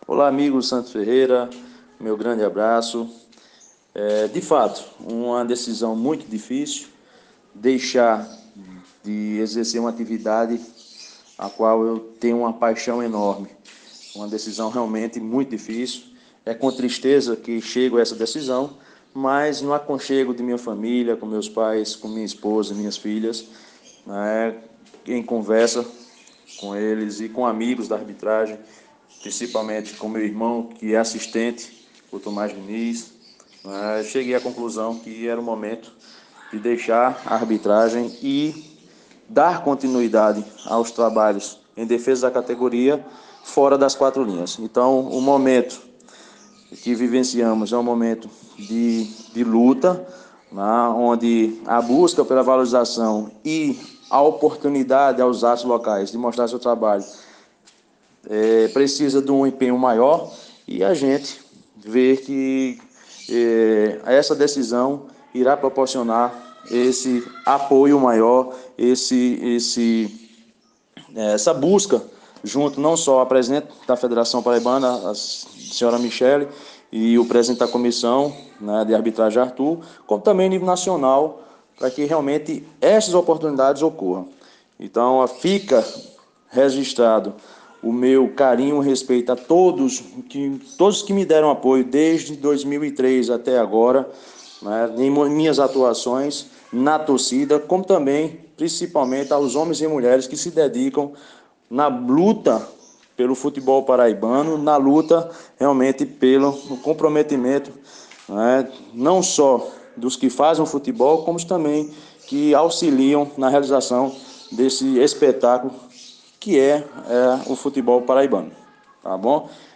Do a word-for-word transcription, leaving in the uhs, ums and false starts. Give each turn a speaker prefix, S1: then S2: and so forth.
S1: Olá, amigo Santos Ferreira, meu grande abraço. É, de fato, uma decisão muito difícil, deixar de exercer uma atividade a qual eu tenho uma paixão enorme. Uma decisão realmente muito difícil. É com tristeza que chego a essa decisão, mas no aconchego de minha família, com meus pais, com minha esposa, minhas filhas, né, em conversa com eles e com amigos da arbitragem, principalmente com meu irmão, que é assistente, o Tomás Diniz, né, cheguei à conclusão que era o momento de deixar a arbitragem e dar continuidade aos trabalhos em defesa da categoria fora das quatro linhas. Então, o momento que vivenciamos é um momento de, de luta, né, onde a busca pela valorização e a oportunidade aos atos locais de mostrar seu trabalho é, precisa de um empenho maior e a gente vê que é, essa decisão irá proporcionar esse apoio maior, esse, esse, é, essa busca junto não só a presidente da Federação Paraibana, a senhora Michele, e o presidente da comissão, né, de arbitragem Arthur, como também em nível nacional, para que realmente essas oportunidades ocorram. Então, fica registrado o meu carinho e respeito a todos que, todos que me deram apoio desde dois mil e três até agora, né, em minhas atuações na torcida, como também, principalmente, aos homens e mulheres que se dedicam na luta pelo futebol paraibano, na luta realmente pelo no comprometimento, né, não só dos que fazem o futebol, como também que auxiliam na realização desse espetáculo que é, é o futebol paraibano, tá bom?